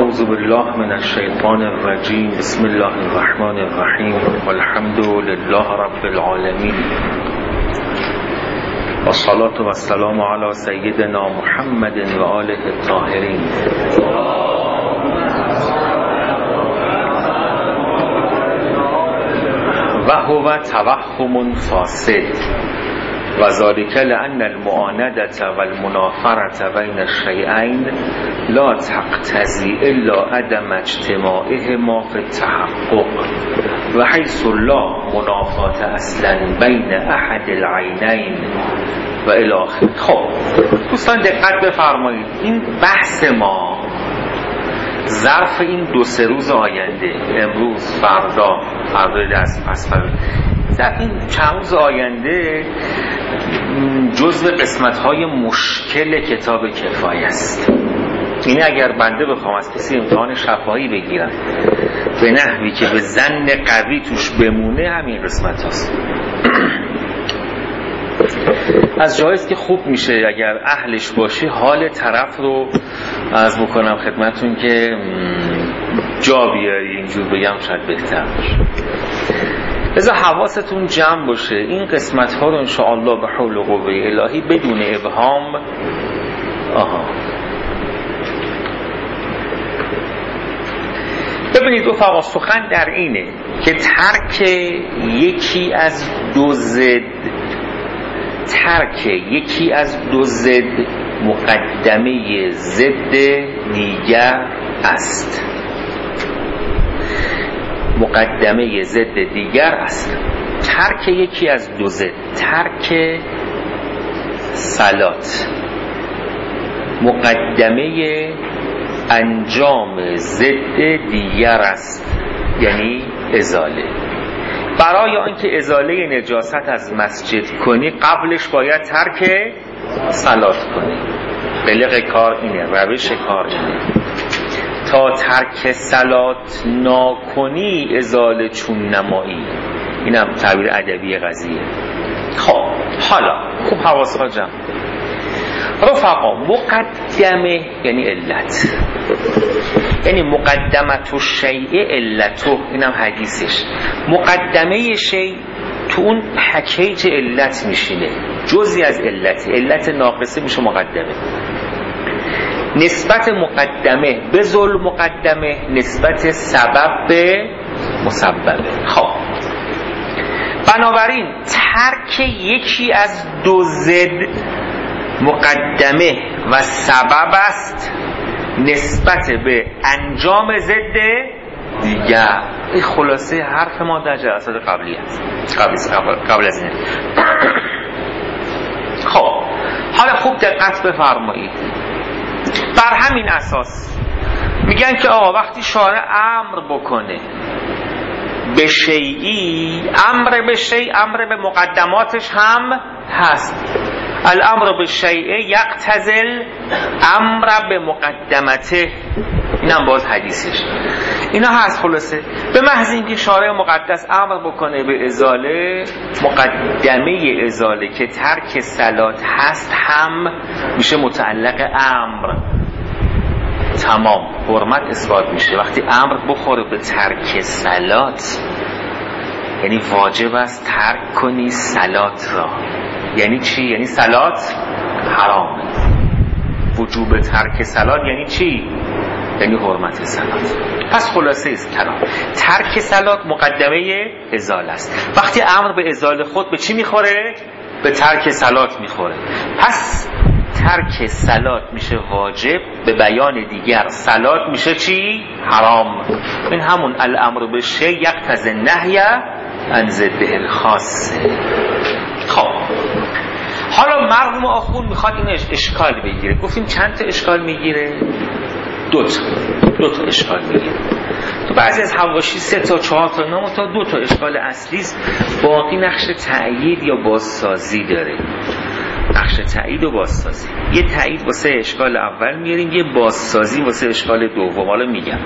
اعوذ بالله من الشیطان الرجیم. بسم الله الرحمن الرحیم. والحمد لله رب العالمین. والصلاة والسلام علی سیدنا محمد و آله الطاهرین. و هو توهم فاسد و ذلك لأن المعاندة والمنافرة بين الشيئين لا تقتضي إلا عدم اجتماعهما في التحقق و حيث لا منافاة اصلا بين احد العينين و الی آخره. خب دوستان دقت بفرمایید، این بحث ما ظرف این 2-3 روز آینده، امروز، فردا دست پس فردا، در این چند روز آینده جزو قسمت‌های مشکل کتاب کفایه است. این اگر بنده بخوام از کسی امتحان شفاهی بگیرم به نحوی که به ظن قوی توش بمونه، همین قسمت هست. از جایست که خوب میشه اگر اهلش باشی حال طرف رو عرض بکنم خدمتون که جا بیاری، اینجور بگم شاید بهتر باشه. لذا حواستون جمع باشه، این قسمت ها رو انشاءالله به حول و قوه الهی بدون ابهام ببینید رفقا، سخن در اینه که ترک یکی از دو ضد مقدمه ضد دیگر است. مقدمه ضد دیگر است. ترک یکی از دو ضد، ترک صلات، مقدمه انجام ضد دیگر است، یعنی ازاله. برای آنکه ازاله نجاست از مسجد کنی قبلش باید ترک صلات کنی. بلغ کار اینه، روش کار اینه. تا ترک صلات ناکنی ازاله چون نمایی. اینم تعبیر ادبی قضیه. خب حالا خوب حواسها جمع. رفقا، مقدمه یعنی علت، یعنی مقدمت الشیء علته، اینم حدیثش. مقدمه شیء تو اون پکیج علت میشینه، جزئی از علت ناقصه میشه مقدمه. نسبت مقدمه به ذل مقدمه، نسبت سبب به مسببه. خب بنابراین ترک یکی از دو ضد مقدمه و سبب است نسبت به انجام ضد دیگر. این خلاصه حرف ما در جلسات قبلی است، قبل از این. خب حالا خوب دقت بفرمایید، بر همین اساس میگن که آقا وقتی شارع امر بکنه به شیئی، امر به شیء امر به مقدماتش هم هست. الامر به شیء یقتضی امر به مقدمته، اینم باز حدیثش. اینا هست. خلاصه به محض اینکه شارع مقدس امر بکنه به ازاله، مقدمه ازاله که ترک صلات هست هم میشه متعلق امر. تمام، حرمت اثبات میشه. وقتی امر بخوره به ترک صلات، یعنی واجب است ترک کنی صلات را. یعنی چی؟ یعنی صلات حرام. وجوب ترک صلات یعنی چی؟ یعنی حرمت صلات. پس خلاصه است کلام، ترک صلات مقدمه ازاله است. وقتی امر به ازاله خود به چی میخوره؟ به ترک صلات میخوره. پس ترک صلات میشه واجب، به بیان دیگر صلات میشه چی؟ حرام. این همون الامر به شیء یقتضی النهی عن ضده الخاص. خب حالا مرحوم آخون میخواد این اشکال بگیره. گفتیم چند تا اشکال میگیره؟ دو تا اشکال میگیره. تو بعضی از حواشی 3 تا 4 تا 9 تا 2 تا اشکال اصلی است. باقی نقش تأیید یا بازسازی داره. نقش تأیید و بازسازی. یه تأیید واسه اشکال اول میاریم، یه بازسازی واسه اشکال دوم. حالا میگم.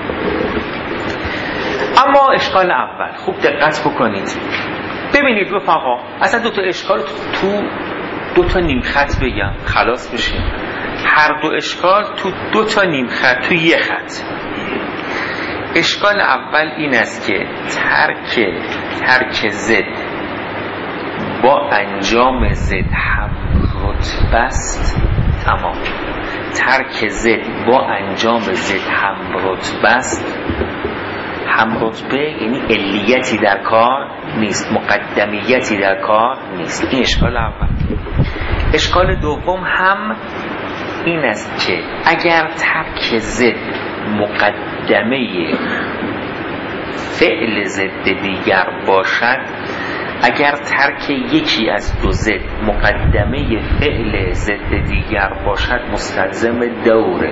اما اشکال اول خوب دقت بکنید. ببینید رفقا، اصلا 2 تا اشکال تو 2 تا نیم خط بگم خلاص بشیم. هر 2 اشکال تو 2 تا نیم خط، تو 1 خط. اشکال اول این است که ترک زد با انجام زد هم رتبه است. تمام. ترک زد با انجام زد هم رتبه است. هم رتبه یعنی علیتی در کار نیست، مقدمیتی در کار نیست. این اشکال اول. اشکال دوم هم این است که اگر ترک زد مقدمه فعل ضد دیگر باشد، اگر ترک یکی از دو ضد مقدمه فعل ضد دیگر باشد مستلزم دور.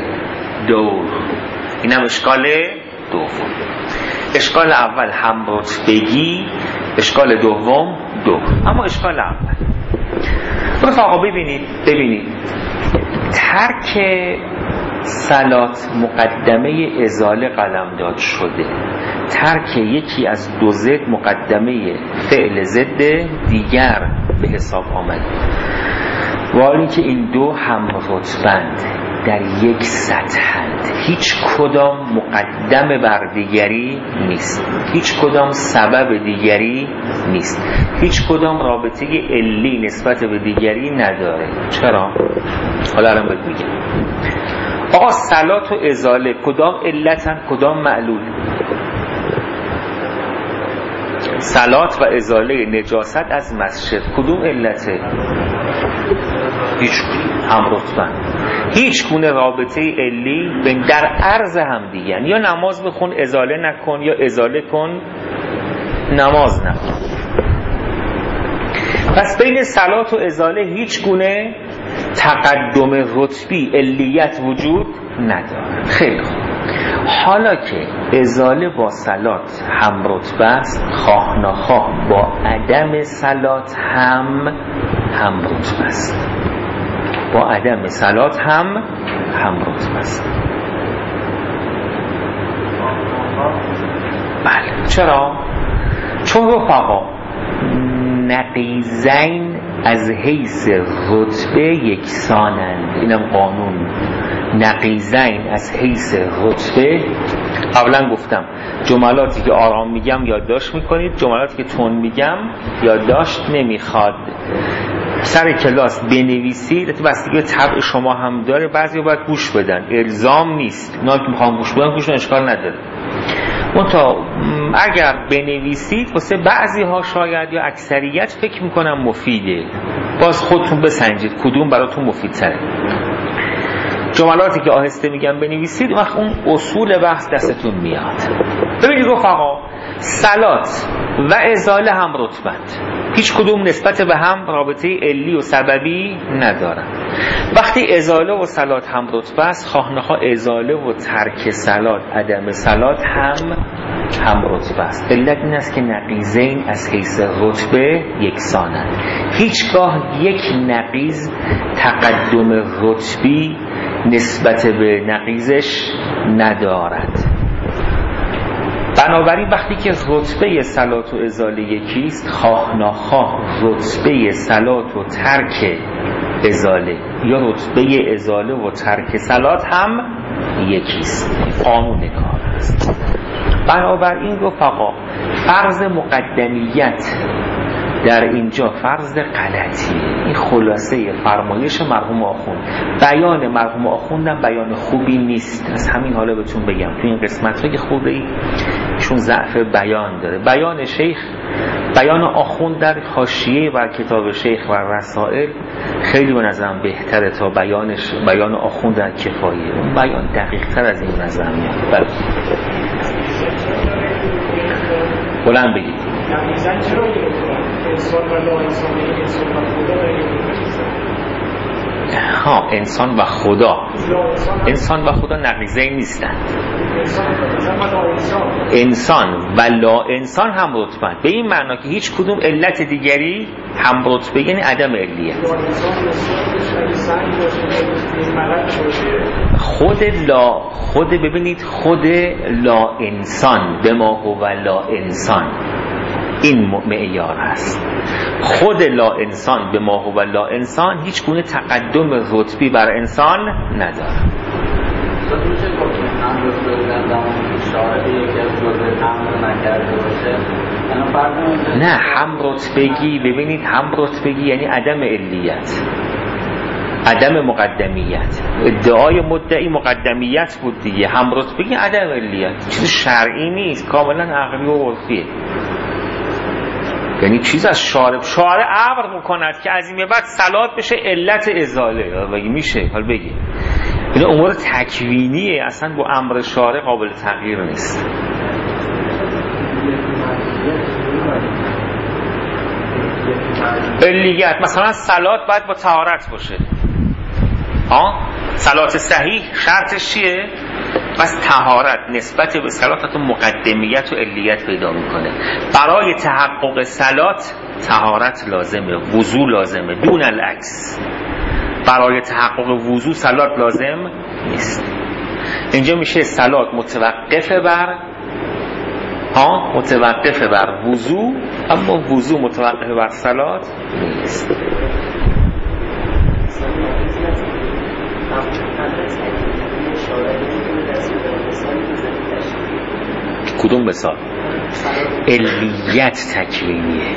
اینم اشکال دوم. اشکال اول هم رتبگی، اشکال دوم دور. اما اشکال اول رفقا ببینید ترک صلات مقدمه ازاله قلمداد شده، ترک یکی از دو ضد مقدمه فعل ضد دیگر به حساب آمد، ولی که این دو هم رتبند، در یک سطحند، هیچ کدام مقدم بر دیگری نیست، هیچ کدام سبب دیگری نیست، هیچ کدام رابطه علی نسبت به دیگری نداره. چرا؟ حالا الان بهت میگم. آقا صلات و ازاله کدام علتن کدام معلول؟ صلات و ازاله نجاست از مسجد کدوم علته؟ هیچ هم رتبه، هیچ گونه رابطه علی در عرض هم دیگه، یا نماز بخون ازاله نکن یا ازاله کن نماز نکن. پس بین صلات و ازاله هیچ گونه تقدم رتبی علیت وجود نداره. خیلی خوب. حالا که ازاله با صلات هم رتبه است، خواه نخواه با عدم صلات هم رتبه است، با عدم صلات هم رتبه است. بله. چرا؟ چون رفقا نقیضین از حیث رتبه یکسانند. اینم قانون. نقیضین از حیث رتبه، قبلا گفتم جملاتی که آرام میگم یادداشت میکنید، جملاتی که تون میگم یادداشت نمیخواد. سر کلاس بنویسید، بستگی به طبع شما هم داره، بعضی باید گوش بدن، الزام نیست. اونا که میخوان گوش بدن گوش بدن، اشکال نداره. منتها اگر بنویسید واسه بعضی ها شاید یا اکثریت فکر میکنم مفیده، باز خودتون بسنجید کدوم براتون مفید تره. جملاتی که آهسته میگم بنویسید، وقت اون اصول بحث دستتون میاد. ببینید رفقا، صلات و ازاله هم رتبند، هیچ کدوم نسبت به هم رابطه علی و سببی ندارن. وقتی ازاله و صلات هم رتبه است، خواه نخواه ازاله و ترک صلات عدم صلات هم رتبه است. علت این است که نقیضین از حیث رتبه یکسانند. هیچگاه یک نقیض تقدم رتبی نسبت به نقیضش ندارد. بنابراین وقتی که رتبه صلات و ازاله یکیست، خواه نخواه رتبه صلات و ترک ازاله یا رتبه ازاله و ترک صلات هم یکیست. قانون کار است. بنابراین رفقا فرض مقدمیت در اینجا فرض غلطیه. این خلاصه فرمایش مرحوم آخوند. بیان مرحوم آخوندم بیان خوبی نیست، از همین حالا بهتون بگم تو این قسمت های خوبی چون ضعف بیان داره. بیان شیخ، بیان آخوند در حاشیه بر کتاب شیخ و رسائل خیلی به نظرم بهتره تا بیان آخوند در کفایه. اون بیان دقیق تر از این نظر میاد. بله بلند بگید. انسان و خدا انسان و خدا نقیضین نیستند. انسان و لا انسان هم رتبند، به این معنا که هیچ کدوم علت دیگری هم رتبه یعنی عدم علیت. ببینید خود لا انسان به ما هو لا انسان این معیار است. خود لا انسان به ما هو لا انسان هیچ گونه تقدم رتبی بر انسان نداره. نه هم رتبگی، ببینید هم رتبگی یعنی عدم علیت، عدم مقدمیت. ادعای مدعی مقدمیت بود دیگه، هم رتبگی عدم علیت، چیز شرعی نیست، کاملا عقلی و عرفیه. یعنی چیز از شارع امر میکند که از این به بعد صلات بشه علت ازاله. بگی میشه، حال بگی این امور تکوینیه، اصلا با امر شارع قابل تغییر نیست. علیت مثلا صلات باید با طهارت باشه. صلات صحیح شرطش چیه؟ پس طهارت نسبت به صلات مقدمیت و علیت پیدا میکنه. برای تحقق صلات طهارت لازمه، وضو لازمه، دون العکس. برای تحقق وضو صلات لازم نیست. اینجا میشه صلات متوقف بر وضو، اما وضو متوقف بر صلات نیست. کدوم مثال؟ علیت تکوینیه.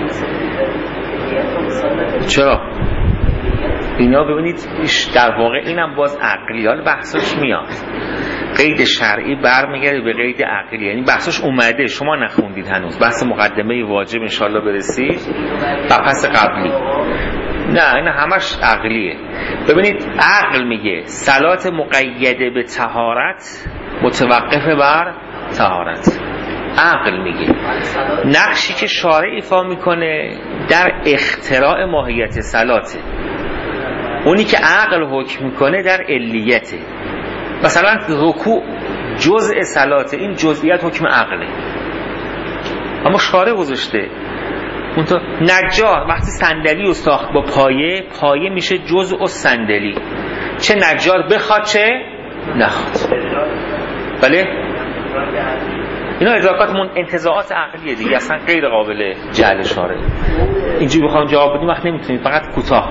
چرا؟ اینا ببینید در واقع اینم باز عقلی، حالا بحثش میاد. قید شرعی برمیگرده به قید عقلی، یعنی بحثش اومده، شما نخوندید هنوز. بحث مقدمه واجب انشالله برسید و پس قبلی. نه این همش عقلیه. ببینید عقل میگه صلات مقیده به طهارت متوقف بر طهارت. عقل میگه نقشی که شارع ایفا میکنه در اختراع ماهیت صلاته، اونی که عقل حکم میکنه در علیته. مثلا رکوع جزء صلاته، این جزئیات حکم عقله، اما شارع گذاشته. اونطور نجار وقتی صندلی رو ساخت با پایه میشه جزء صندلی، چه نجار بخواد چه نخواد. بله اینا ادراکات انتزاعات عقلیه دیگه، اصلا غیر قابل جعل شارع. اینجوری بخوام جواب بدیم وقت نمیتونید، فقط کوتاه.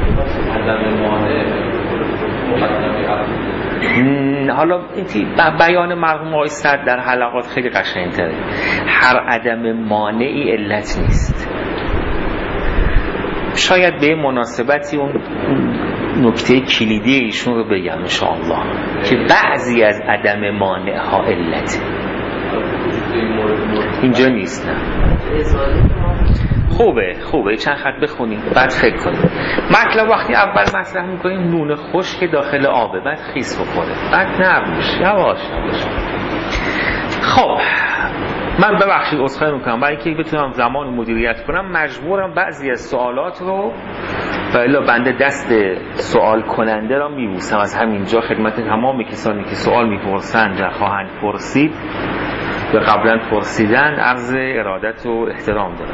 حالا این بیان مرحوم آقای صدر در حلقات خیلی قشنگ‌تره. هر عدم مانعی علت نیست. شاید به مناسبتی اون نکته کلیدی ایشون رو بگم انشاءالله که بعضی از عدم مانع ها علته، اینجا نیست. نه خوبه چند خط بخونیم بعد فکر کنیم. مطلب وقتی اول مطرح میکنیم نون خشک داخل آبه، بعد خیس بخوره، بعد نرم بشه، یواش. خب من ببخشید عذرخواهی میکنم، برای اینکه بتونم زمان مدیریت کنم مجبورم بعضی از سوالات رو الا بنده دست سوال کننده را میبوسم از همینجا خدمت تمام کسانی که سوال میپرسند و خواهند پرسید یا قبلا پرسیدن عرض ارادت و احترام دارم.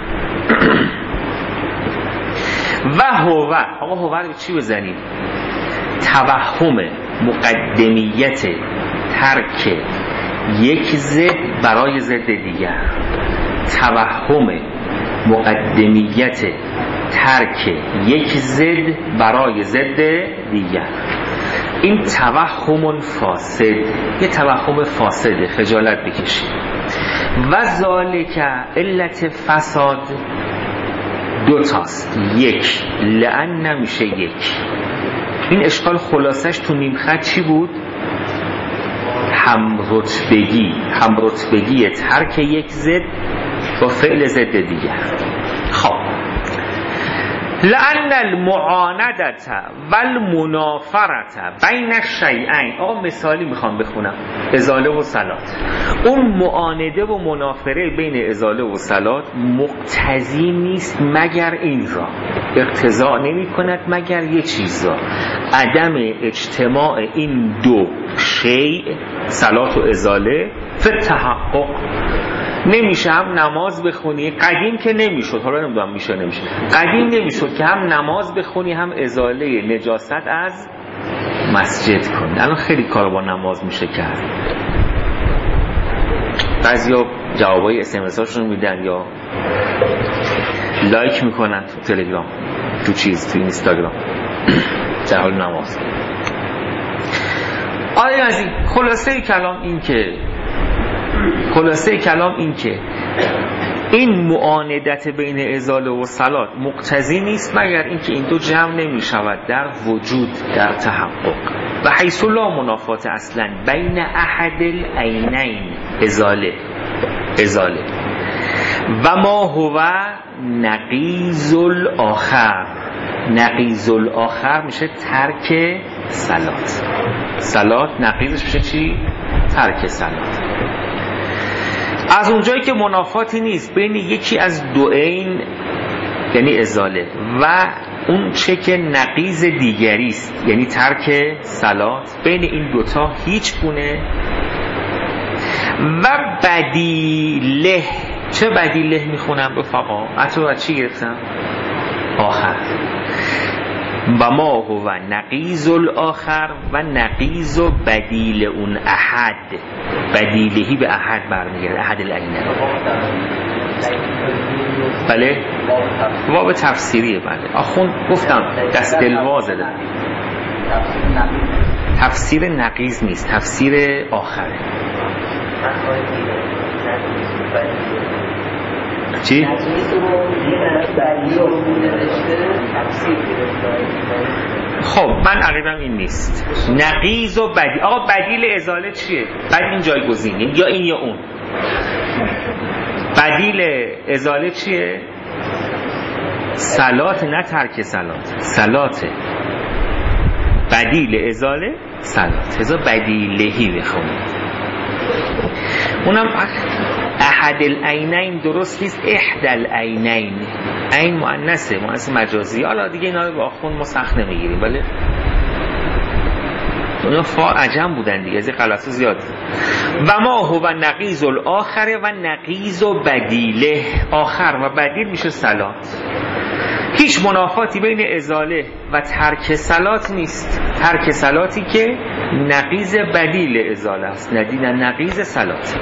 و هو رو چی بزنیم؟ توهم مقدمیت ترک یک ضد برای ضد دیگر. توهم مقدمیت ترک یک ضد برای ضد دیگر. این توهم فاسد، یه توهم فاسده، خجالت بکشید. و ذالک علت فساد دو تاست. یک لعن نمیشه یک. این اشکال خلاصش تو نیم خط چی بود؟ هم رتبگی ترک یک ضد با فعل ضد دیگر. خب لأن المعاندة والمنافرة بین الشیئین. آقا مثالی میخوام بخونم، ازاله و صلات. اون معانده و منافره بین ازاله و صلات مقتضی نیست مگر این را، اقتضا نمی کند مگر یه چیز را، عدم اجتماع این دو شیء صلات و ازاله فی تحقق. نمیشه هم نماز بخونی، قدیم که نمیشد، حالا نمیدونم میشه نمیشه، قدیم نمیشد که هم نماز بخونی هم ازاله نجاست از مسجد کنی. الان خیلی کار با نماز میشه کرد. بعضیا جوابای SMS هاشون میدن یا لایک میکنن تو تلگرام، تو اینستاگرام در حال نماز. آره عزیز، خلاصه کلام این که خلاصه کلام این که این معاندت بین ازاله و صلات مقتضی نیست مگر اینکه این دو جمع نمی شود در وجود، در تحقق. و حیث لا منافات اصلا بین احد العینین ازاله و ما هو نقیض الاخر. نقیض الاخر میشه ترک صلات نقیضش میشه چی؟ ترک صلات. از اونجایی که منافاتی نیست بین یکی از دو عین یعنی ازاله و اون چه که نقیض دیگری است یعنی ترک صلات، بین این دوتا هیچ گونه و بدیله. چه بدیله میخونم رفقا؟ حتی چی گرفتم؟ آخر. و ما هو نقیض الاخر و نقیض و بدیل اون احد. بدیلهی به احد برمیگرده، احد العینین. بله واو تفسیریه. بله آخون گفتم دست دلوازه ده. تفسیر نقیض نیست، تفسیر آخره. چی؟ خب من عقیدم این نیست. نقیض و بدیل. آقا بدیل ازاله چیه؟ بدیل این جایگزینه یا این یا اون. بدیل ازاله چیه؟ صلات، نه ترک صلاته. بدیل ازاله صلات. ازا بدیلهی بخونید. اونم احد العینین درست نیست، احد العینین. عین مؤنثه، مؤنث مجازی. حالا دیگه اینا رو با خون ما سخت نمیگیریم، ولی اونا فا عجم بودن دیگه، از این غلطا زیاد. و ما هو نقیض الاخر و نقیض و بدیله. آخر و بدیل میشه صلات. هیچ منافاتی بین ازاله و ترک صلات نیست. ترک صلاتی که نقیض بدیل ازاله است، نقیض صلات.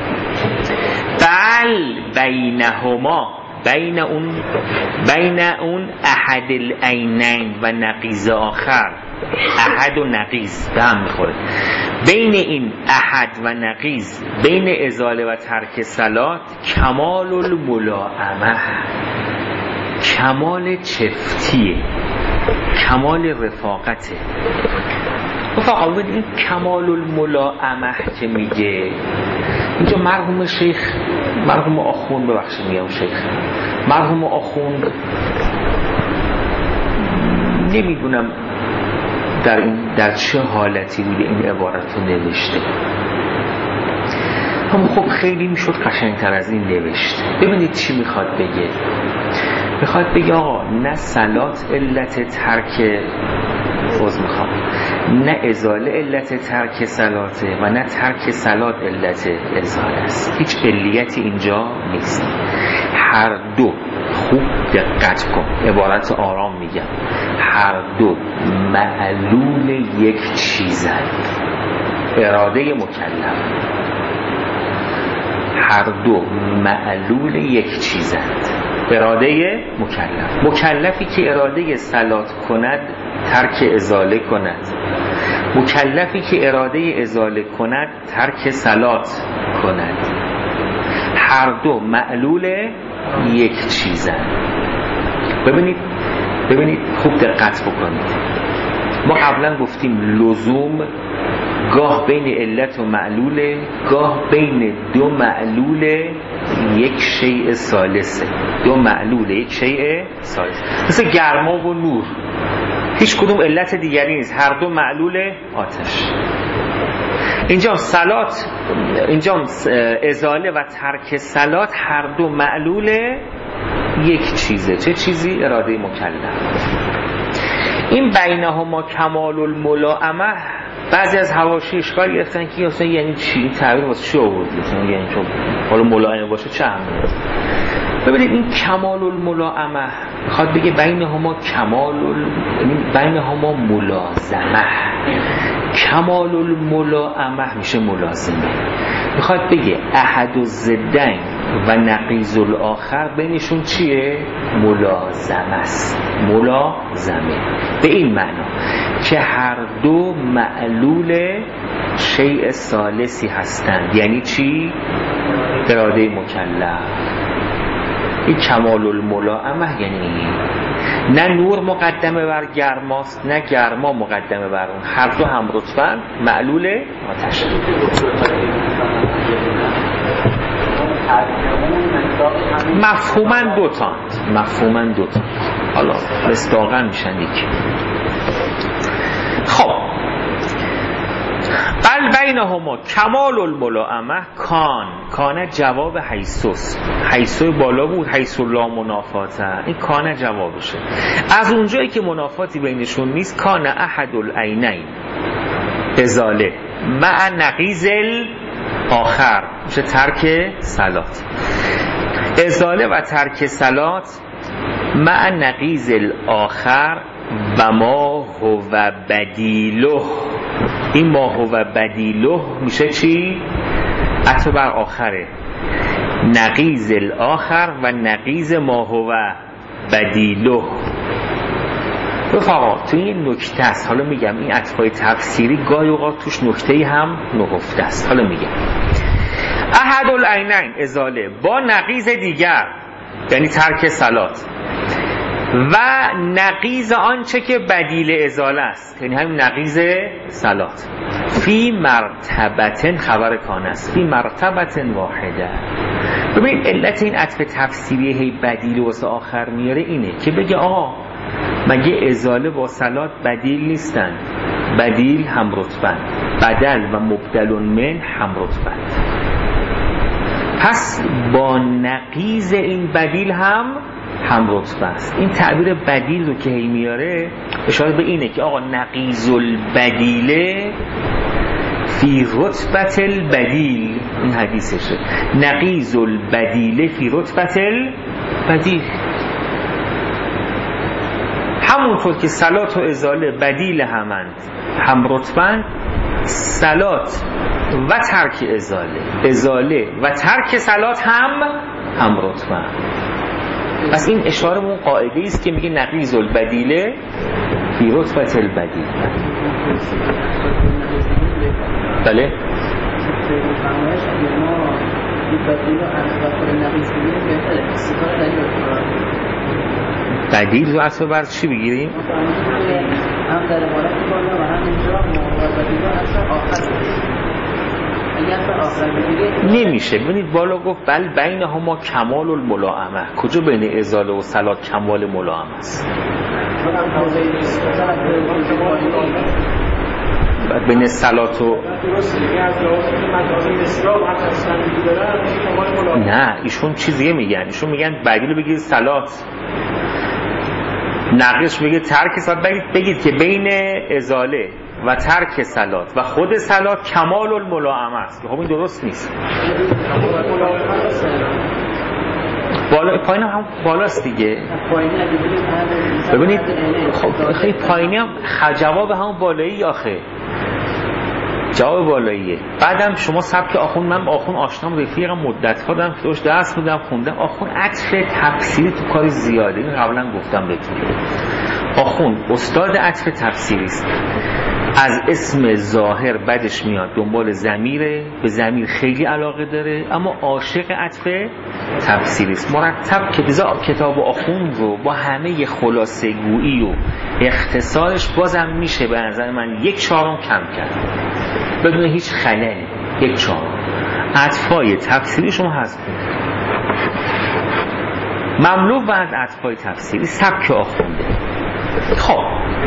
بل بینهما، بین اون احد العینین و نقیض آخر، احد و نقیض به هم میخوره. بین این احد و نقیض، بین ازاله و ترک صلات، کمال الملائمه، کمال چفتیه، کمال رفاقته. رفاقا ببین این کمال الملائمه که میگه اینجا مرحوم آخوند، ببخشید میگم شیخ، مرحوم آخوند نمیدونم در چه حالتی بوده این عبارت رو نوشته، اما خب خیلی میشد قشنگتر از این نوشته. ببینید چی میخواد بگه. میخواد بگه آقا نه صلات علت ترک نه ازاله علت ترک صلاته و نه ترک صلات علت ازاله است. هیچ علیتی اینجا نیست. هر دو، خوب دقت کن، عبارت آرام میگم، هر دو معلول یک چیزند. اراده مکلف، هر دو معلول یک چیزند. اراده مکلفی که اراده صلات کند ترک ازاله کند، مکلفی که اراده ازاله کند ترک صلات کند. هر دو معلول یک چیزند. ببینید خوب دقت بکنید. ما قبلا گفتیم لزوم گاه بین علت و معلوله، گاه بین دو معلول یک شیء ثالثه. دو معلول یک شیء ثالث، مثل گرما و نور، هیچ کدوم علت دیگری نیست، هر دو معلول آتش. اینجا صلات، اینجا ازاله و ترک صلات هر دو معلول یک چیزه. چه چیزی؟ اراده مکلف. این بینهما کمال الملائمه. بعضی از حواشی اشکال گرفتن که اصلا یعنی چی؟ تعبیر واسه چی آوردی؟ یعنی چون حالا ملائمه باشه چه همونه؟ ببینید این کمال الملائمه میخواد بگه بینهما بینهما ملازمه. کمال الملائمه میشه ملازمه. میخواد بگه احد الضدین و نقیض الاخر بینشون چیه؟ ملازمه است. ملازمه به این معنا که هر دو معلول شیء ثالثی هستند. یعنی چی؟ اراده مکلف. این کمال الملائمه یعنی نه نور مقدمه بر گرماست نه گرما مقدمه بر اون، هر دو هم رتبه معلول آتش. مفهوماً دوتان حالا مصداقاً میشن یکی. خب بل بینهما کمال الملائمه کان جواب حیثو بالا بود، حیثو لا منافاته، این کان جوابشه. از اونجایی که منافاتی بینشون نیست، کان احد العینین ازاله مع نقیض آخر، میشه ترک صلات. ازاله و ترک صلات مع نقیض الاخر و ما هو بدیله. این ما هو بدیله میشه چی؟ عطف بر آخره. نقیض الاخر و نقیض ما هو بدیله. رفقا تو این نکته است. حالا میگم این عطفای تفسیری گاهی اوقات توش نکته‌ای هم نهفته است. حالا میگم احد العینین ازاله با نقیض دیگر یعنی ترک صلات و نقیض آنچه که بدیل ازاله است یعنی همین نقیض صلات. فی مرتبتن خبر کان است، فی مرتبتن واحده. ببین علت این عطف تفسیری هی بدیل واسه آخر میاره اینه که بگه آقا مگه ازاله با صلات بدیل نیستن؟ بدیل هم رتبن، بدل و مبدل من هم رتبن. پس با نقیض این بدیل هم رتبه است. این تعبیر بدیل رو که هی میاره اشاره به اینه که آقا نقیض البدیله فی رتبت البدیل. این حدیثشه، نقیض البدیله فی رتبت البدیل. همونطور که صلات و ازاله بدیل همند هم رتبند، صلات و ترک ازاله و ترک صلات هم رتبند. پس این اشاره به اون قاعده است که میگه نقیض البدیله فی رتبت البدیل. بله بدیل رو اصلا بر چی بگیریم؟ هم در عبارت بالا و هم اینجا بدیل اصلا آخر نمیشه. ببینید بالا گفت بل بینهما کمال الملائمه. کجا بین ازاله و صلات کمال ملائمه است؟ بین صلات و نه، ایشون چیزیه میگن. ایشون میگن بدیل بگید صلات، نقیضش بگید ترک صلات. بگید که بین ازاله و ترک صلات و خود صلات کمال الملائمه است. خب این درست نیست. بالا پایین هم بالاست دیگه. ببینید خب خیلی پایینی هم جواب همون بالایی آخه، جواب بالاییه. بعدم شما سبک آخون، من آخون آشنام رفیقم مدت‌ها دارم توش درس میدم خوندم. آخون عطف تفسیری تو کاری زیاده، این قبلا گفتم بهتون. آخون استاد عطف تفسیری است. از اسم ظاهر بدش میاد دنبال ضمیره، به ضمیر خیلی علاقه داره، اما عاشق عطف تفسیری است. مرتب کتاب آخوند رو با همه خلاصه گویی و اختصارش بازم میشه به نظر من 1/4 کم کرد بدون هیچ خللی. 1/4 عطفای تفسیری شما حذف کنید. مملو از عطفای تفسیری سبک آخونده. خب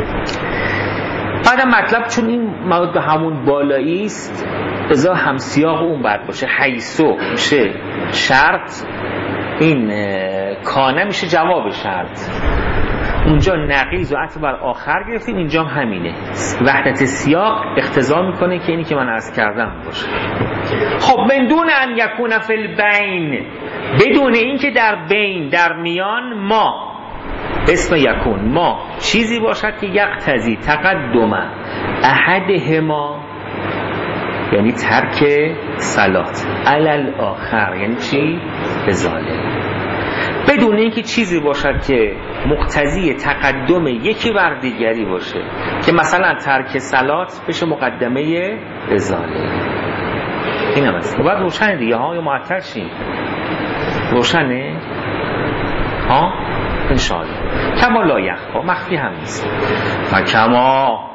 بعدم مطلب چون این مواد به همون بالایی است، ازا هم سیاق اون باید باشه. حیثو میشه شرط، این کانه میشه جواب شرط. اونجا نقیض و عطف بر آخر گرفتیم، اینجا هم همینه. وحدت سیاق اقتضا میکنه که اینی که من عرض کردم باشه. خب من دون ان یکون فی البین، بدون این که در بین در میان ما اسم یکون ما چیزی باشد که یقتضی تقدم احدهما یعنی ترک صلات علل آخر یعنی چی؟ ازاله. بدون اینکه چیزی باشد که مقتضی تقدم یکی بر دیگری باشه که مثلا ترک صلات بشه مقدمه ازاله. این هم هست. باید روشنه دیگه ها، یا معطل شیم. روشنه ها انشاءالله. کما لا یخفا، مخفی هم نیست. و کما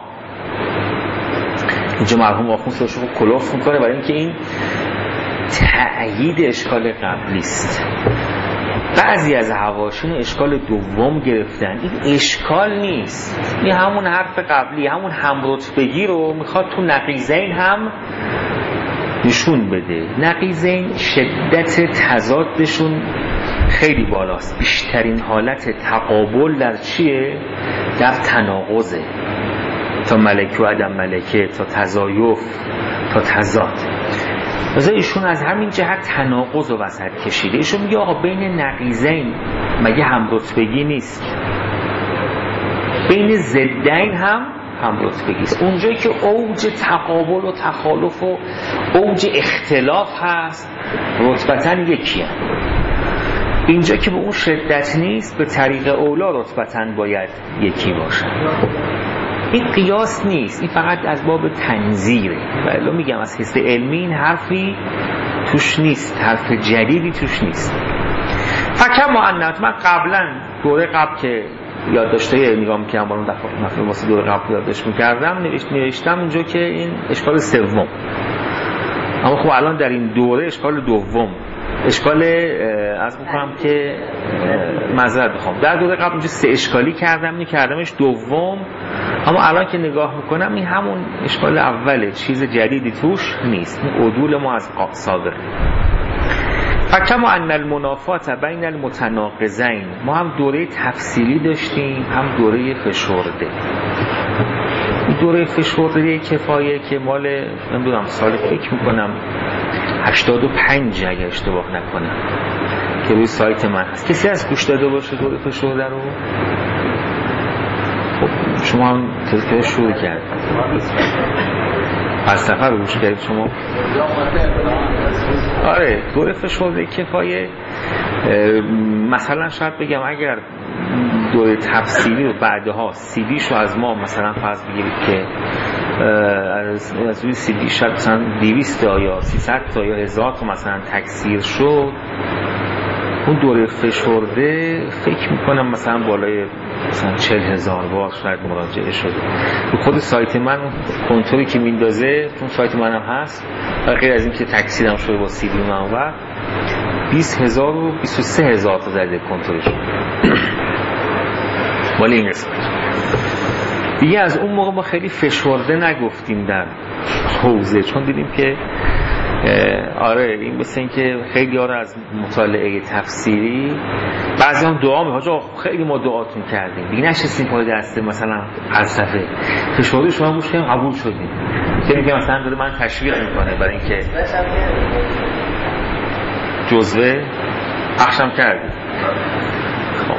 اینجا مرحوم آخوند سرشو کلوف میکنه برای اینکه این تأیید اشکال قبلی است. بعضی از حواشین اشکال دوم گرفتن. این اشکال نیست، این همون حرف قبلی، همون همرتبگی رو میخواد تو نقیضین هم نشون بده. نقیضین شدت تضادشون خیلی بالاست. بیشترین حالت تقابل در چیه؟ در تناقضه. تا ملکه و عدم ملکه، تا تزایف، تا تضاد. مثلا ایشون از همین جهت تناقض و وسط کشیده. ایشون میگه آقا بین نقیضین مگه همرتبگی نیست؟ بین ضدین هم همرتبگی است. اونجایی که اوج تقابل و تخالف و اوج اختلاف هست رتبتاً یکی هم. اینجا که به اون شدت نیست، به طریق اولا رتبتاً باید یکی باشه. این قیاس نیست، این فقط از باب تنظیره. ولی میگم از حیث علمی این حرفی توش نیست، حرف جدیدی توش نیست. فکر معنت من قبلا دوره قبل که یادداشته نگاه می‌کردم، با اون دفعه واسه دوره قبل یادداشت می‌کردم، نوشتم اونجا که این اشکال سوم. اما خب الان در این دوره اشکال دوم، اشکال از میکنم که معذرت بخوام، در دوره قبل اونجا سه اشکالی کردمش دوم، اما الان که نگاه میکنم این همون اشکال اوله، چیز جدیدی توش نیست، این عدول ما از سابق. فکما ان المنافات بین المتناقضین، ما هم دوره تفصیلی داشتیم هم دوره فشرده. این دوره فشرده کفایه که مال نمیدونم سال فکر میکنم 85 اگه اشتباه نکنم که روی سایت من هست. کسی از گوش داده باشه دوره فشرده رو؟ خب شما هم تذکره شروع کرد، فلسفه رو گوش کردید شما؟ آره دوره فشرده کفایه. مثلا شاید بگم اگر دوره تفصیلی رو بعدها سیدیش رو از ما مثلا فرض بگیرید که از روی سیدی شاید مثلا 200 تا یا 300 تا یا 1000 تا مثلا تکثیر شد، اون دوره فشرده فکر میکنم مثلا بالای مثلا 40,000 بار شاید مراجعه شده. خود سایت من کنتوری که میندازه، چون سایت منم هست و غیر از این که تکثیرم شده با سیدی من و 20,000 و 23,000 تا زده کنتورش ولی این قسمت دیگه. از اون موقع ما خیلی فشرده نگفتیم در حوزه، چون دیدیم که آره این مثل این که خیلی ها رو از مطالعه تفسیری بعضی هم دعا می‌کنن آقا خیلی ما دعاتون کردیم دیگه نشستیم پای دسته مثلا فلسفه فشرده شما گوش کردیم قبول شدیم، یعنی که مثلا داره من تشویق میکنه برای اینکه جزوه پخشم کردیم. خب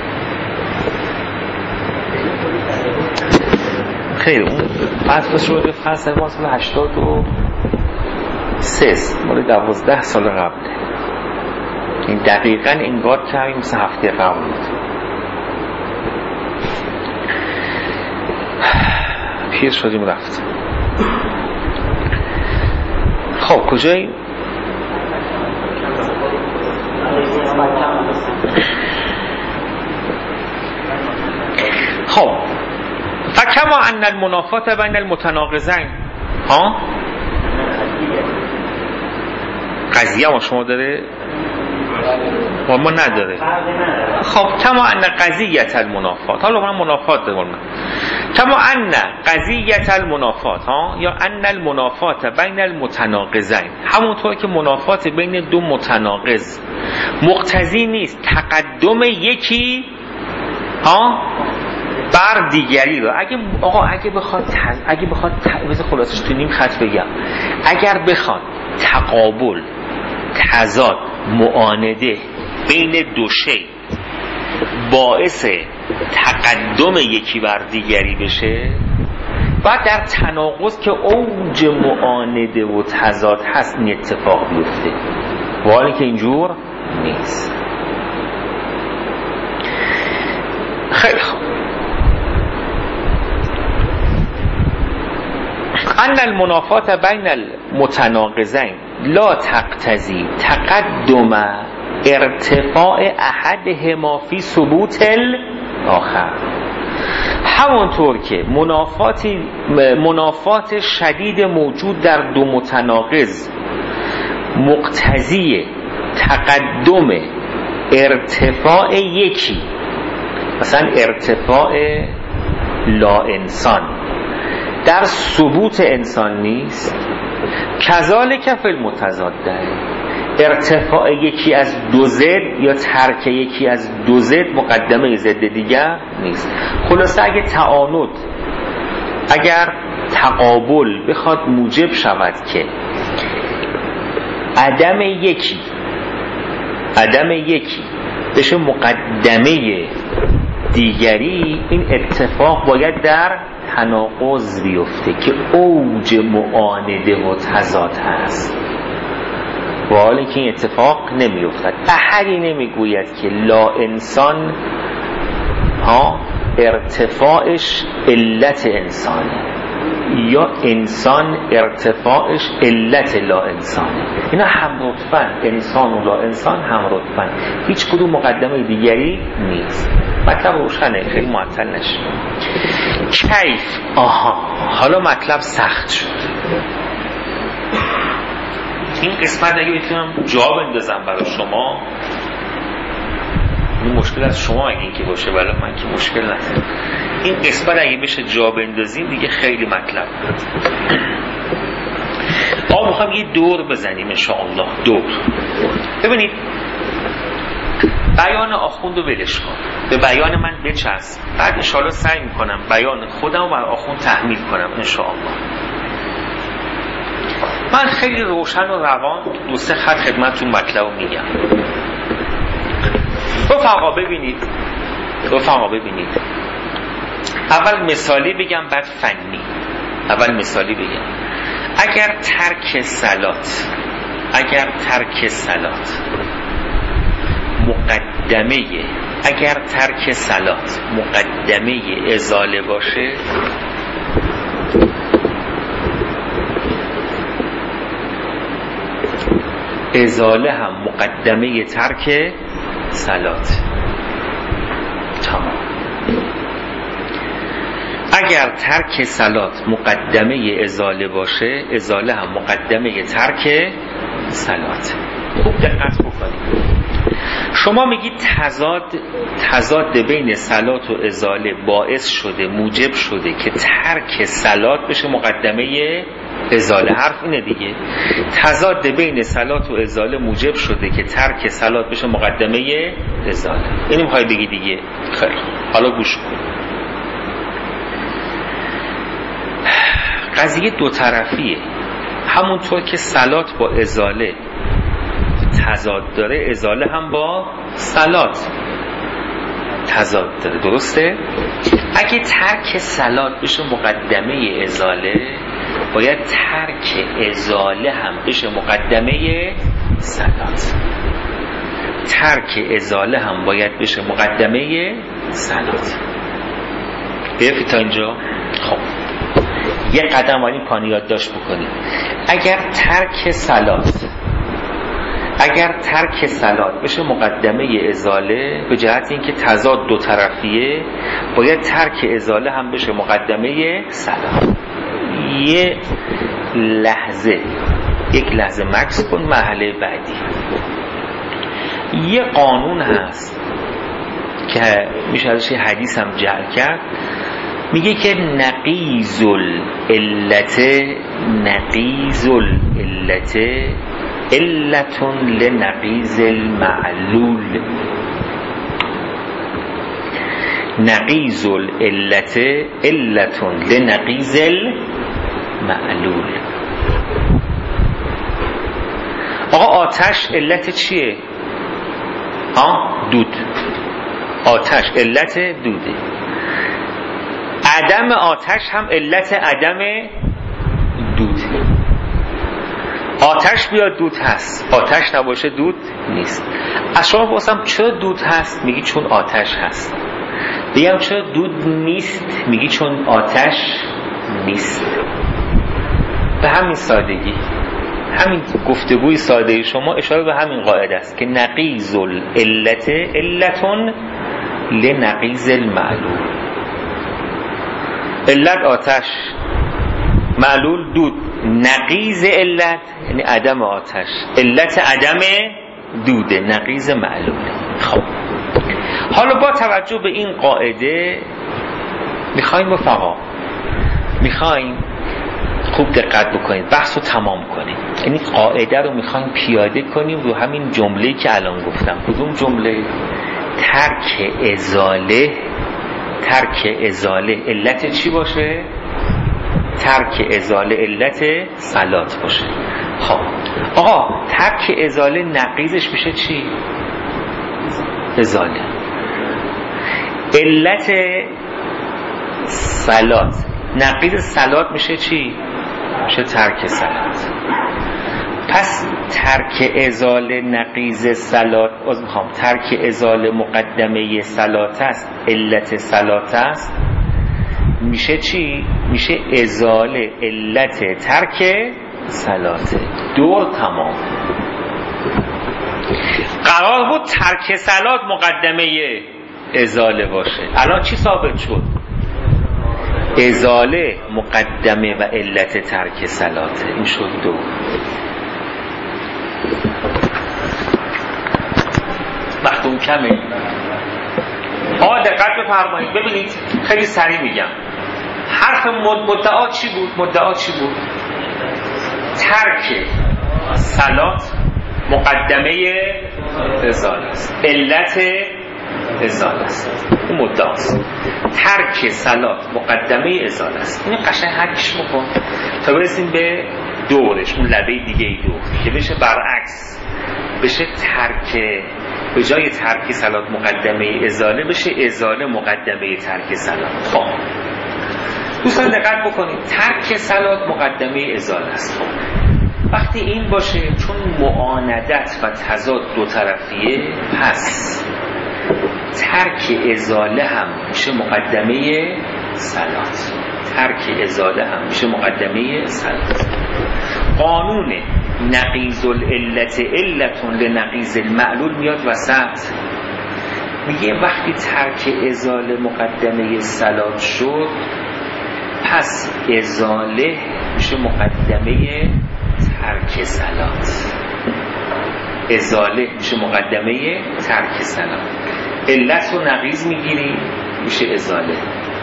خیلی اون فصل شده فصل ما سال 83 مال 12 سال قبل، این دقیقاً انگار که همین مثل هفته قبل بود. پیر شدیم رفت. خب کجایی؟ خب فکما ان المنافات بین المتناقضین، ها قضیه ما شما داره و ما نداره. خب کما ان قضیه المنافات، حالا من منافات دارم، کما ان قضیه المنافات، ها یا ان المنافات بین المتناقضین، همونطور که منافات بین دو متناقض مقتضی نیست تقدم یکی ها بر دیگری رو. اگه بخواد مثل خلاصش تو نیم خط بگم، اگر بخواد تقابل، تضاد، معانده بین دو شی باعث تقدم یکی بر دیگری بشه، بعد در تناقض که اوج معانده و تضاد هست این اتفاق بیفته، و حالی که اینجور نیست. خیلی خوب. ان المنافات بین المتناقضین لا تقتضی تقدم ارتفاع احدهما فی ثبوت الاخر. همانطور که منافات شدید موجود در دو متناقض مقتضی تقدم ارتفاع یکی، مثلا ارتفاع لا انسان، در ثبوت انسان نیست، کذالک فی المتضادین، ارتفاع یکی از دو ضد یا ترک یکی از دو ضد مقدمه ضد دیگر نیست. خلاصه اگه تعاند، اگر تقابل بخواد موجب شود که عدم یکی بشه مقدمه دیگری، این اتفاق باید در تناقض بیفته که اوج معانده و تضاد هست، با حالی که این اتفاق نمی‌افتد. احدی نمیگوید که لا انسان ارتفاعش علت انسانه یا انسان ارتفاعش علت لا انسانه. اینا هم رتبن، انسان و لا انسان هم رتبن، هیچ کدوم مقدمه دیگری نیست. مطلب روشنه، خیلی معطل نشه. کیف، حالا مطلب سخت شد. این قسمت اگه بتونم جواب اندازم برای شما، این مشکل از شما اگه این که باشه، ولی من که مشکل ندارم. این قسمت اگه بشه جواب اندازیم دیگه خیلی مطلب داره. ما میخوام یه دور بزنیم انشاءالله. دور ببینید، بیان آخوند رو ولش کن، به بیان من بچسب، بعد انشاءالله سعی میکنم بیان خودم رو بر آخوند تحمیل کنم انشاءالله. من خیلی روشن و روان 2-3 خط خدمتتون مطلب رو میگم. رفقا ببینید، اول مثالی بگم بعد فنی. اول مثالی بگم. اگر ترک صلات مقدمه ازاله باشه، ازاله هم مقدمه ترک صلات. تمام. اگر ترک صلات مقدمه ازاله باشه، ازاله هم مقدمه ترک صلات. خوب دقت بکنید. شما میگید تضاد بین صلات و ازاله باعث شده، موجب شده که ترک صلات بشه مقدمه ازاله. حرف اینه دیگه، تضاد بین صلات و ازاله موجب شده که ترک صلات بشه مقدمه ازاله. اینو میخوای بگی دیگه. خیلی حالا گوش کن. قضیه دو طرفیه. همونطور که صلات با ازاله تضاد داره، ازاله هم با صلات تضاد داره. درسته؟ اگه ترک صلات بشه مقدمه ازاله، باید ترک ازاله هم بشه مقدمه صلات. ترک ازاله هم باید بشه مقدمه صلات. بیافید تا اینجا؟ خب یه قدم ولی پانی یادداشت بکنید. اگر ترک صلات بشه مقدمه ازاله، به جهت اینکه تضاد دو طرفیه، باید ترک ازاله هم بشه مقدمه صلات. یک لحظه مکث کن، مرحله بعدی. یه قانون هست که میشه ازش حدیث هم جعل کرد، میگه که نقیض العلت علتون لنقیض المعلول. نقیض العلت علتون لنقیض المعلول. آقا آتش علت چیه؟ دود. آتش علت دوده. عدم آتش هم علت عدم دوده. آتش بیاد دود هست، آتش نباشه دود نیست. از شما بپرسم چرا دود هست؟ میگی چون آتش هست. بگم چرا دود نیست؟ میگی چون آتش نیست. به همین سادگی. همین گفتگوی ساده شما اشاره به همین قاعده است که نقیض العلت علتون لنقیض المعلول. علت آتش، معلول دود. نقیض علت یعنی عدم آتش، علت عدم دوده، نقیض معلوله. خب حالا با توجه به این قاعده میخوایم رفقا، میخوایم خوب دقت بکنید، بحث رو تمام کنید. یعنی قاعده رو میخوایم پیاده کنیم رو همین جمله‌ای که الان گفتم. کدوم جمله؟ ترک ازاله. ترک ازاله علت چی باشه؟ ترک ازاله علت صلات باشه. خب آقا ترک ازاله نقیضش میشه چی؟ ازاله. علت صلات نقیض صلات میشه چی؟ میشه ترک صلات. پس ترک ازاله نقیض صلات، ترک ازاله مقدمه صلات است، علت صلات است، میشه چی؟ میشه ازاله علت ترک صلاته. دور تمام. قرار بود ترک صلات مقدمه ازاله باشه، الان چی ثابت شد؟ ازاله مقدمه و علت ترک صلاته. این شد دو. وقتون کمه. دقت بفرمایید ببینید، خیلی سریع میگم. حرف مدعا چی بود؟ مدعا چی بود؟ ترک صلات مقدمه ازاله است، علت ازاله است. این مدعا است. ترک صلات مقدمه ازاله است. این قشنگ حکش میکن تا برسیم به دورش، اون لبه دیگه ای دور که بشه برعکس، بشه ترک، به جای ترک صلات مقدمه ازاله بشه ازاله مقدمه ترک صلات. خب دوستان دقت بکنید، ترک صلات مقدمه ازاله است. خب وقتی این باشه، چون معاندت و تضاد دو طرفیه، پس ترک ازاله هم میشه مقدمه صلات. ترک ازاله هم میشه مقدمه صلات. قانون نقیض العلت علتون لنقیض المعلول میاد وسط، میگه وقتی ترک ازاله مقدمه صلات شد، پس ازاله میشه مقدمه ترک صلات. ازاله میشه مقدمه ترک صلات. علت رو نقیض میگیری میشه ازاله،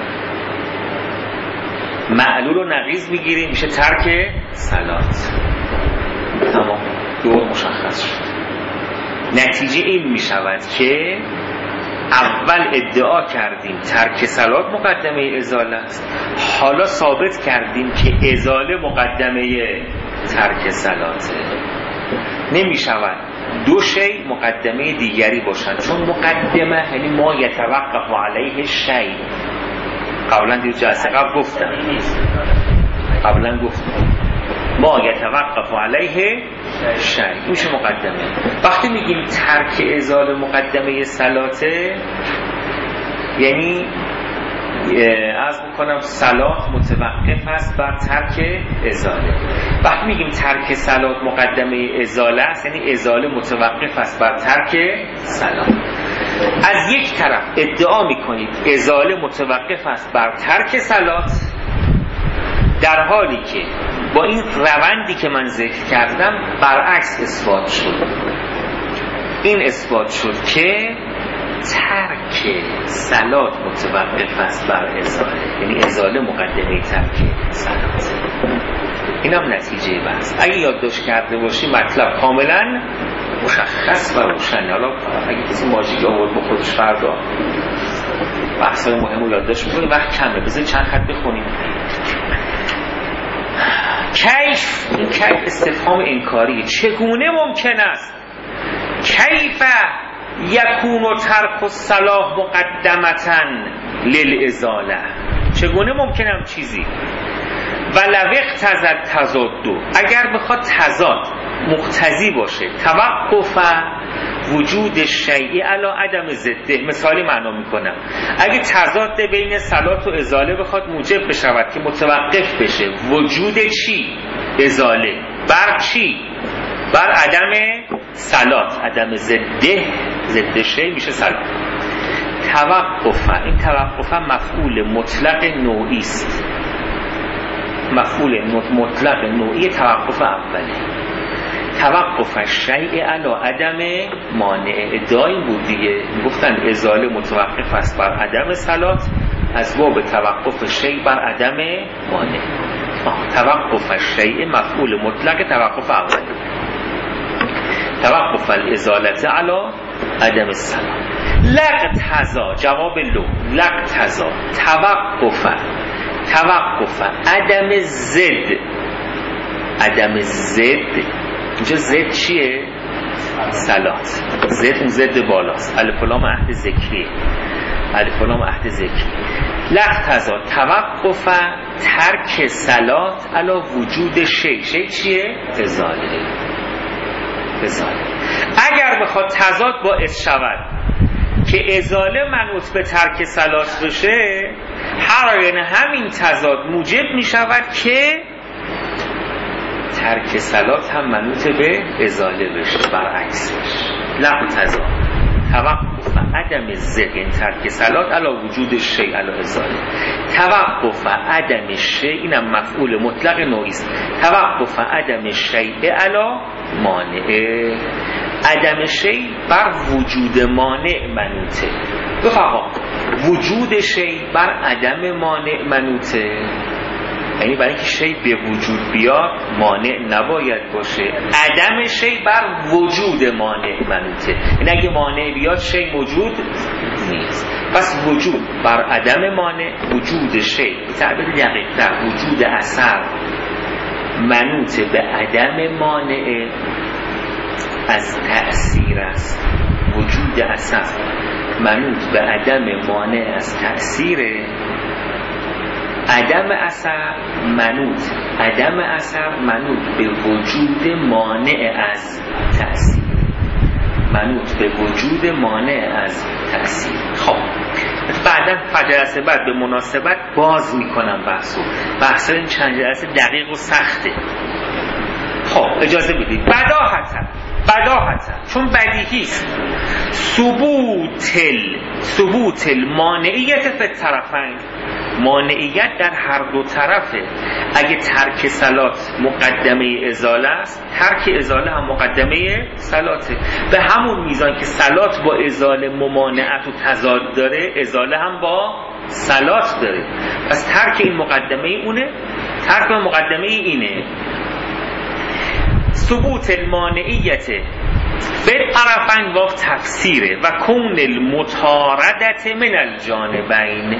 معلول رو نقیض میگیری میشه ترک صلات. تمام، دور مشخص شد. نتیجه این میشود که اول ادعا کردیم ترک صلات مقدمه ازاله است، حالا ثابت کردیم که ازاله مقدمه ترک صلاته. نمیشود دو شی مقدمه دیگری باشند، چون مقدمه یعنی ما یتوقف علیه شی. قبلا دیو جلسه قبل گفتم، ما یتوقف علیه شی میشه مقدمه. وقتی میگیم ترک ازاله مقدمه صلاته، یعنی عرض میکنم صلات متوقف است بر ترک ازاله. وقتی میگیم ترک صلات مقدمه ازاله است، یعنی ازاله متوقف است بر ترک صلات. از یک طرف ادعا میکنید ازاله متوقف است بر ترک صلات، در حالی که با این روندی که من ذکر کردم برعکس اثبات شد. این اثبات شد که ترک صلات متوقف است بر ازاله، یعنی ازاله مقدمه ترک صلات. این هم نتیجه بحث. اگه یادداشت کرده باشی مطلب کاملا مشخص و روشنه. حالا اگه کسی ماژیک آورد با خودش فردا بحث‌های مهم رو یادداشت می‌کنی، وقت کمه، بذار چند خط بخونیم. کیف، این کیف استفهام انکاری. چگونه ممکن است کیف یکون ترک الصلاح مقدمتا للازاله؟ چگونه ممکن هم چیزی ولو اقتضت تضاد، اگر بخواد تضاد مقتضی باشه توقف وجود شیئی علی عدم ضده. مثالی معنا میکنم، اگه تضاد بین صلات و ازاله بخواد موجب بشود که متوقف بشه وجود چی؟ ازاله. بر چی؟ بر عدم صلات. عدم ضد شی میشه صلات. توقفا، این توقفا مفعول مطلق نوعی است. مفعول مطلق نوعی توقف اولی. توقف الشیء علی عدم مانع. ادعای بود دیگه، گفتن ازاله متوقف است بر عدم صلات از باب توقف شیء بر عدم مانع. توقف الشیء مفعول مطلق توقف اولی. توقف الازالت علی عدم الصلات. لقتضا، جواب لو، لقتضا توقف عدم زد. عدم زد، اینجا زد چیه؟ صلات. زد اون زد بالاست، الف و لام عهد ذکریه، الف و لام عهد ذکری. لقتضا توقف ترک صلات علی وجود شی. شی چیه؟ ازاله. اگر بخواد تضاد باعث شود که ازاله منوط به ترک صلات بشه، هر آینه همین تضاد موجب می شود که ترک صلات هم منوط به ازاله بشه، برعکس بشه. لقتضا توقف عدم ذهن ترک صلات علی وجود شیء علی ازاله. توقف عدم شیء، اینم مفعول مطلق نوعی است. توقف عدم شیء علی مانع. عدم شیء بر وجود مانع منوطه. بفرما وجود شیء بر عدم مانع منوطه، یعنی برای اینکه شیء به وجود بیاد مانع نباید باشه. عدم شیء بر وجود مانع منوطه، یعنی اگه مانع بیاد شیء موجود نیست. پس وجود بر عدم مانع، وجود شیء به تعبیر دقیق در وجود اثر منوط به عدم مانع از تأثیر است. وجود اثر منوط به عدم مانع از تأثیره. عدم اثر منوط به وجود مانع از تأثیر. منوط به وجود مانع از تأثیر. خب بعدا جلسه بعد به مناسبت باز میکنم بحث این چند جلسه دقیق و سخته. خب اجازه بدید. بداهتا چون بدیهیست ثبوت المانعیت فی الطرفین، مانعیت در هر دو طرفه. اگه ترک صلات مقدمه ازاله است، ترک ازاله هم مقدمه صلاته. به همون میزان که صلات با ازاله ممانعت و تضاد داره، ازاله هم با صلات داره. پس ترک این مقدمه اونه، ترک مقدمه اینه. ثبوت المانعیت به طرفین واقع تفسیره و کون المتاردت من الجانبین.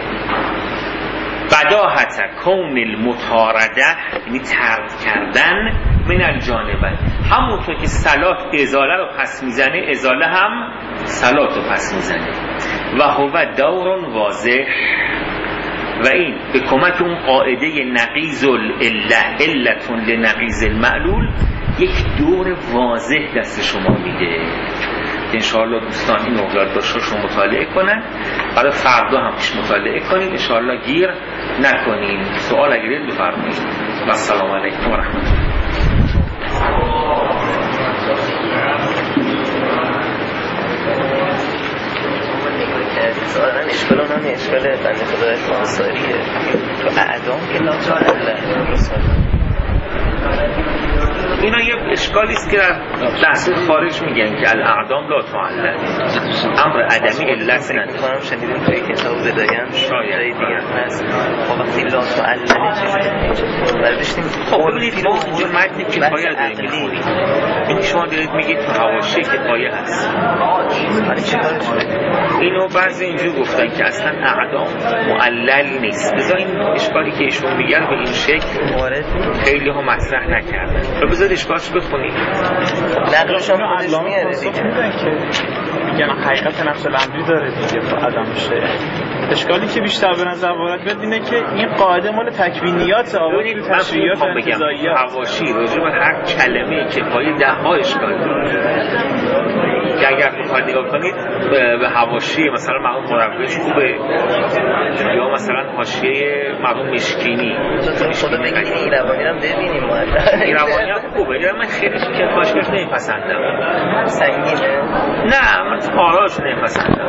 بداهت کون المتارده یعنی ترد کردن من الجانبین. همونطور که صلات ازاله رو پس میزنه، ازاله هم صلات رو پس میزنه. و هو دور واضح، و این به کمک اون قاعده نقیض العله علتون لنقیض المعلول یک دور واضح دست شما میده. انشاءالله دوستان این نقطه‌هاش رو مطالعه کنن، برای فردا هم پیش مطالعه کنید، انشاءالله گیر نکنین. سوال اگه دارید بفرمایید. و السلام علیکم و رحمت الله. ظاهرا اشکال اونم اشکال بنده خدایت ماساریه تو اعدام که لا تعالی رسول. اینا یه اشکالی است که در لحظه خارج میگن که الاعدام لا تعلل، امر عدمی علت نداره. شنیدیم توی کتاب بدایم جای دیگه هست. خب وقتی لا تعلل چیزی برداشتیم. خب ببینید ما اینجا متن کفایه داریم میخونیم، این شما دارید میگید تو حواشی کفایه هست. اینو بعضی اینجور گفتن که اصلا اعدام معلل نیست. بذار این اشکالی که ایشون میگن به این شکل خیلی ها مطرح نکردن. بذار اشکالش بخونید. نقلش هم خودش میاره دیگه. میگن حقیقت نفس الامری داره دیگه تو عدم شه. اشکالی که بیشتر به نظر وارد بیاد اینه که این قاعده مال تکوینیات آورد تشریعات انتزاعیات. حواشی راجع به هر کلمه کفایه 10 اشکال داره. که اگر بخواید نگاه کنید به حواشی مثلا مرحوم مروج خوبه، یا مثلا حاشیه مرحوم مشکینی. خدا بگید ایروانی هم ببینیم. ایروانی هم خوبه، من خیلی که کاشکش نمیپسندم. سنگینه؟ نه، من آراشو نمیپسندم.